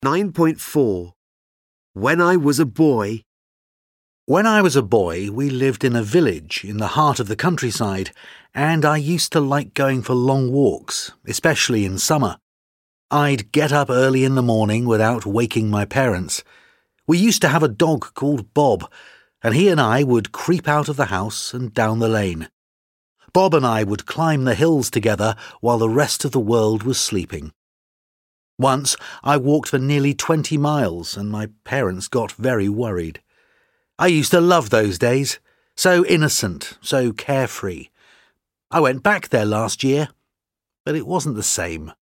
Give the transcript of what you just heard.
9.4. When I was a boy. When I was a boy, we lived in a village in the heart of the countryside, and I used to like going for long walks, especially in summer. I'd get up early in the morning without waking my parents. We used to have a dog called Bob, and he and I would creep out of the house and down the lane. Bob and I would climb the hills together while the rest of the world was sleeping. Once I walked for nearly 20 miles and my parents got very worried. I used to love those days, so innocent, so carefree. I went back there last year, but it wasn't the same.